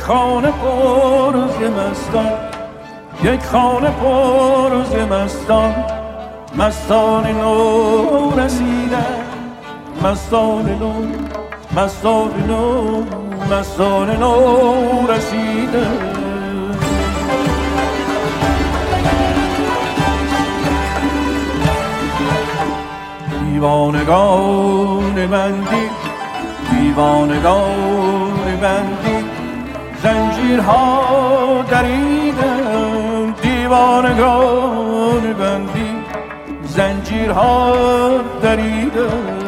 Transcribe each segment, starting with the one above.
خانه پر ز مستان، یک خانه پر ز مستان، مستان نو رسیدن، مستان نو، مستان نو، مستان نو رسیدن. دیوانگان بندی، دیوانگان بندی، زنجیرها دریدن، دیوانگان بندی، زنجیرها دریدن.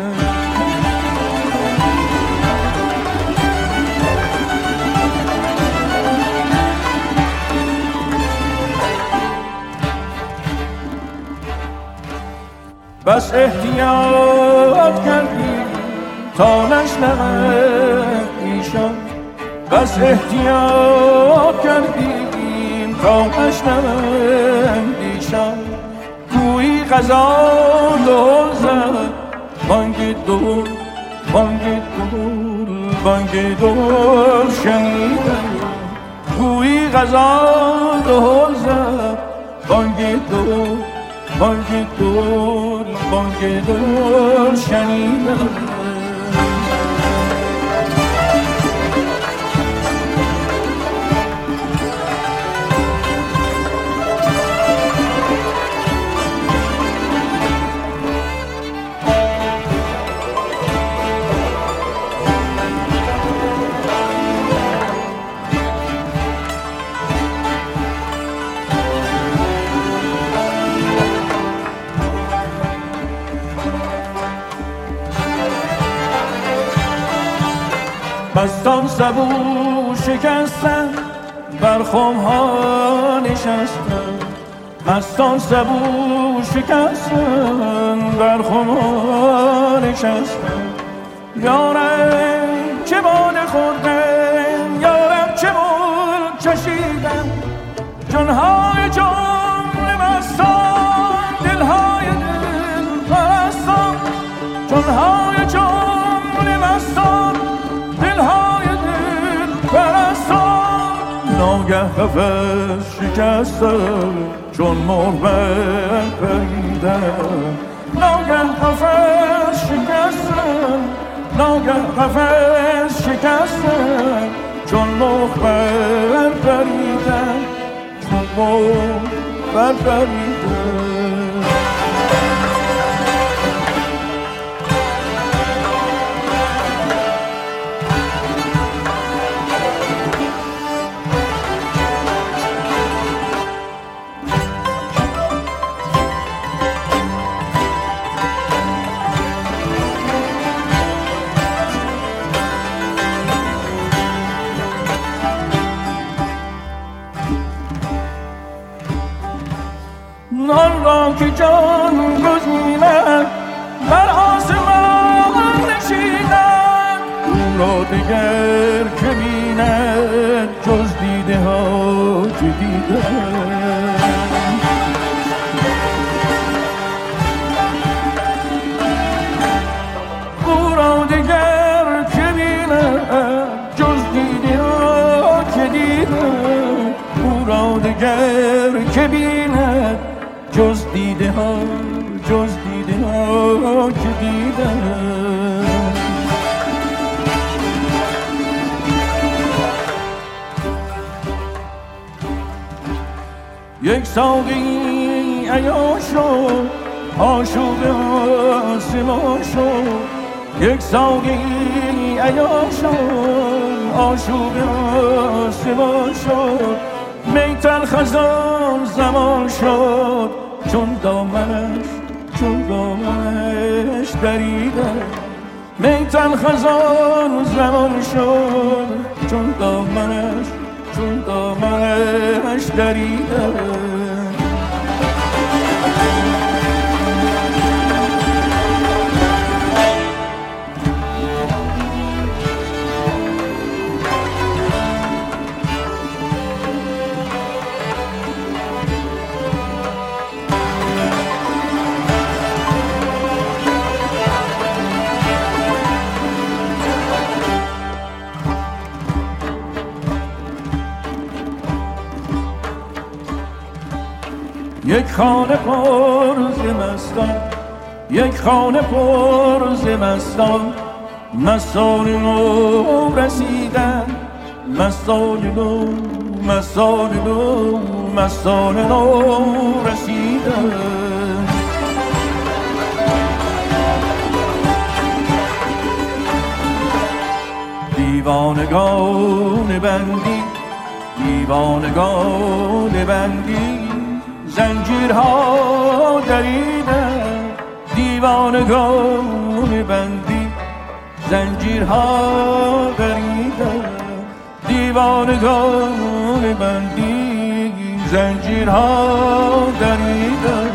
بس احتیاط کردیم تا نشنود ایشان، بس احتیاط کردیم تا نشنود ایشان. گویی غذا دل زد، بانگ دل، بانگ دل، بانگ دل شنیدم. گویی غذا دل زد، بانگ دل، بانگ دل، بانگ دل شنیدم. مستان سبو شکستن، بر خمها نشستن، مستان سبو شکستن، بر خمها نشستن. یارم چه باده خوردن، یارم چه مول چشیدن، جانهای جمله مستان، دلهای دل پرستان، جانهای جمله مستان، دلهای دل پرستان. ناگه قفس شکستن، چون مرغ پریدن، ناگه قفس شکستن، ناگه قفس شکستن، چون مرغ پریدن، چون مرغ پریدن. نان را که جان گزیند، بر آسمان نشیند، او را دگر که بیند، جز دیده ها که دیدند. او را دگر که بیند، جز دیده ها که دیدند. او را دگر که بیند، جز دیده ها، جز دیده ها که دیدن. یک ساقی عیان شد، عاشق آسمان شد. یک ساقی عیان شد، عاشق آسمان شد. می تلخ از آن زمان شد، چون دامنش، چون دامنش دریدن. می تلخ از آن زمان شد، چون دامنش، چون دامنش دریدن. یک خانه پر ز مستان، یک خانه پر ز مستان، مستان نو رسیدن، مستان نو، مستان نو، مستان نو رسیدن. دیوانگان بندی، دیوانگان بندی، زنجیرها دریدن، دیوانگان بندی، زنجیرها دریدن، دیوانگان بندی، زنجیرها دریدن.